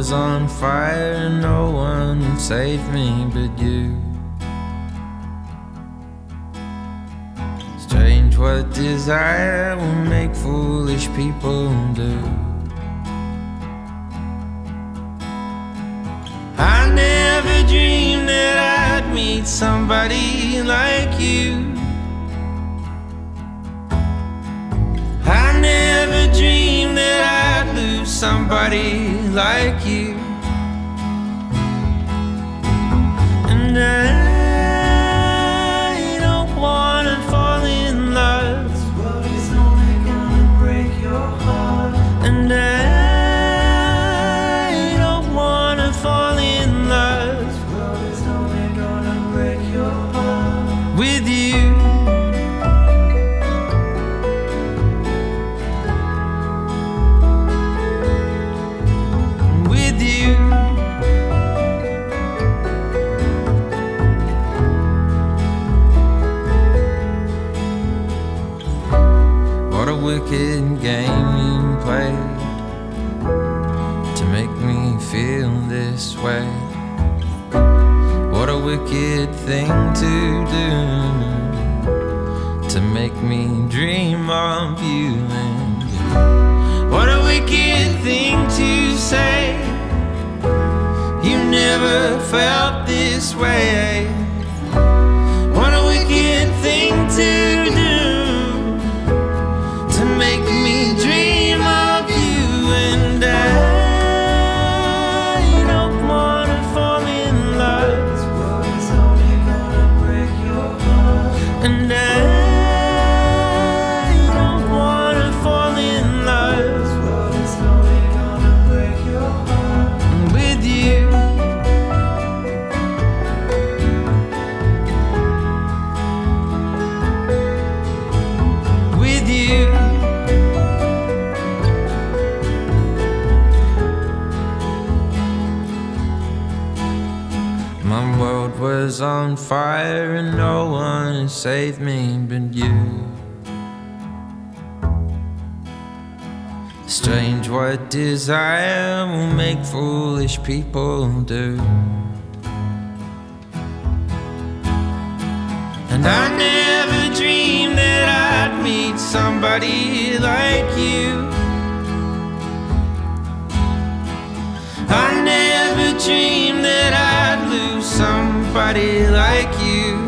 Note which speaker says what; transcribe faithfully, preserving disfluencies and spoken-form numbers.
Speaker 1: was on fire and no one would save me but you. Strange what desire will make foolish people do. I never dreamed that I'd meet somebody like you. I never dreamed that I'd lose somebody like you. And I don't wanna fall in love. This world is only gonna break your heart. And I don't wanna fall in love. This world is only gonna break your heart. With you. What a wicked game you played to make me feel this way. What a wicked thing to do to make me dream of you. And what a wicked thing to say. You never felt this way. What a wicked thing to do to make me dream of you. And I don't wanna fall in love. This world is only gonna break your heart. And I don't wanna fall in love. This world is only gonna break your heart. With you. With you. My world was on fire and no one saved me but you. Strange what desire will make foolish people do. And I never dreamed that I'd meet somebody like you. I never dreamed that I'd lose somebody like you.